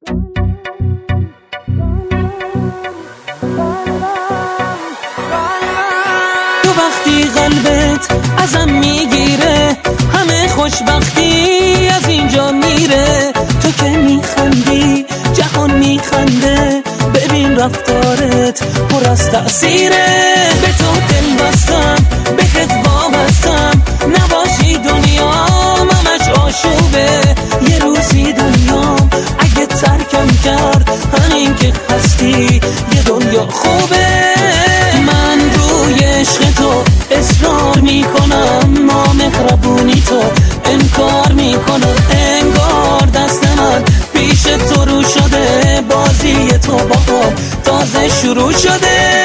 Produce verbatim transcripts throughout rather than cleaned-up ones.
تو وقتی قلبت ازم میگیره همه خوشبختی از اینجا میره. تو که میخندی جهان میخنده، ببین رفتارت پر از تأثیره. به تو دل بستم بهت وابستم، نباشی دنیام همش آشوبه. یه روزی دنیام اگه ترکم کرد همین که هستی یه دنیا خوبه. من روی عشق تو اصرار میکنم، نامهربونی تو انکار میکنم. انگار دست من پیش تو رو شده، بازی تو با تازه شروع شده.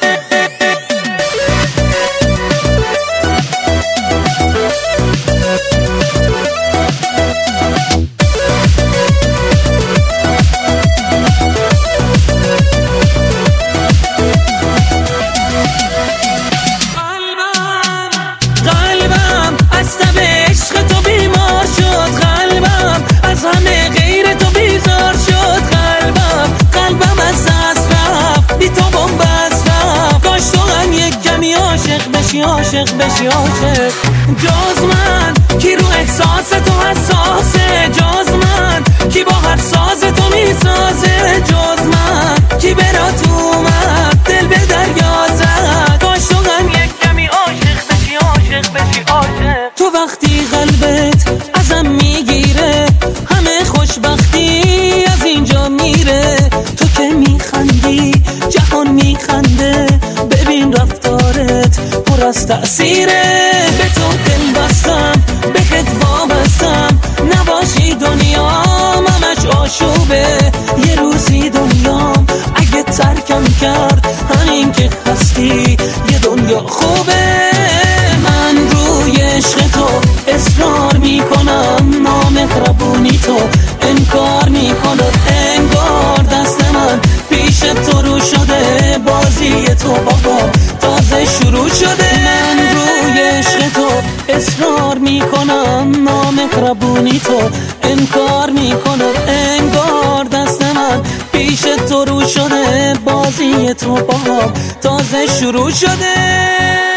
عاشق بشی عاشق جز من کی رو احساس تو حساسه، جز من کی با هر ساز تو میسازه، جز من کی برات اومد دل به دریا زد. کاش تو هم یک کمی عاشق بشی عاشق بشی عاشق. تو وقتی قلبت ازم میگیره همه خوشبختی از اینجا میره. تو که میخندی جهان میخنده، ببین رفتارت پر از تأثیره. به تو دل بستم بهت وابستم، نباشی دنیام همش آشوبه. یه روزی دنیام اگه ترکم کرد همین که هستی یه دنیا خوبه. من روی عشق تو اصرار میکنم، نامهربونی تو انکار میکنم. انگار دست من پیش تو رو شده، بازی تو بابا تازه شروع شده. من روی عشق تو اصرار میکنم، نامهربونی تو انکار میکنم. انگار دست من پیش تو رو شده، بازی تو بابا تازه شروع شده.